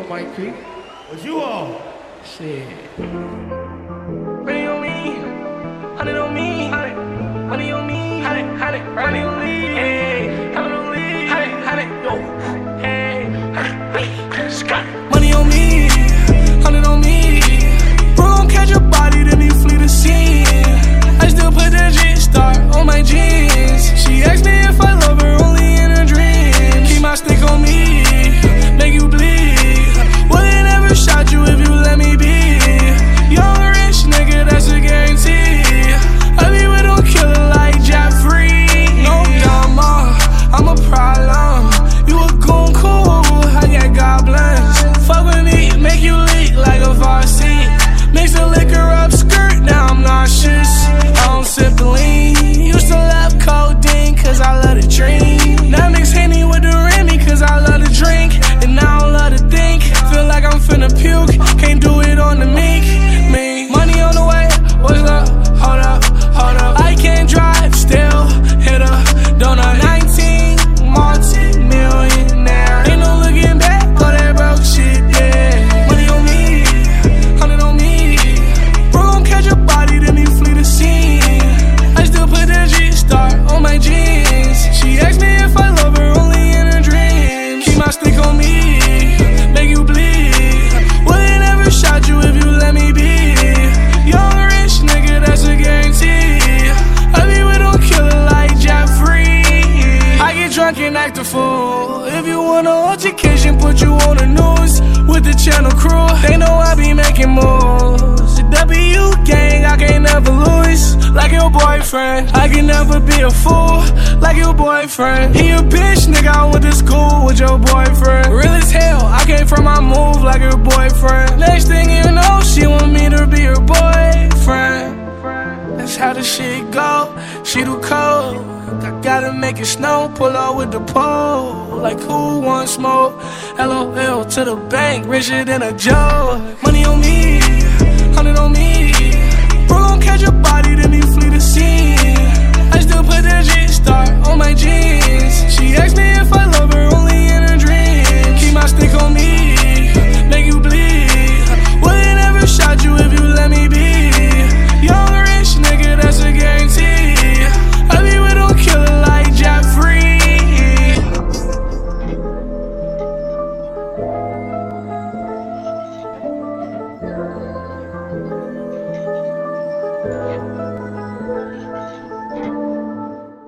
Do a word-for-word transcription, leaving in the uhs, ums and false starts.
on, Mike Creek. What you on? Shit. Money on me, honey on me, money on me, honey, honey, money on me, hey, honey on me, honey, honey, yo, hey, hey, Scott. Money on me, honey on me, bro gon' catch a body, then he flee the scene. I still put the G-Star on my jeans. She asked me if I love her only in her dreams. Keep my stick on me, make you bleed. Wouldn't ever shot you if you let me be. Young rich nigga, that's a guarantee. I be with a killer like Jeffrey. No drama, I'm a problem. You a goon cool, I got goblins. Fuck with me, make you leak like a varsity. Mix the liquor up, skirt, now I'm nauseous. I don't sip the lean. Used to love codeine, cause I love to drink. Now mix Henny with the Remy, cause I love to drink. And I don't love to think. Feel like I'm finna puke, can't do it on the meek. Me, money on the way, what's up? Hold up, hold up. I can't drive, still hit a donut. nineteen, multi-millionaire. Ain't no looking back, all that broke shit, yeah. Money on me, hundred on me. Bro gon' catch a body, then he flee the scene. I still put the G-Star on my jeans. She asked me if I love her only in her dreams. Keep my stick on me, make you bleed. Wouldn't ever shot you if you let me be. Young rich nigga, that's a guarantee. I be with a killer like Jeffrey. I get drunk and act a fool. If you want an altercation, put you on the news with the channel crew. They know I be making moves. The W gang, I can't never lose. Like your boyfriend, I can never be a fool. Like your boyfriend, he a bitch, nigga. I went to school with your boyfriend. Real as hell, I came from my move like your boyfriend. Next thing you know, she want me to be her boyfriend. That's how the shit go. She too cold. I gotta make it snow. Pull out with the pole. Like who wants smoke? L O L to the bank, richer than a joke. Money on me, hundred on me. Bro gon' catch a body, then he flee the scene. I still put the G-Star on my jeans.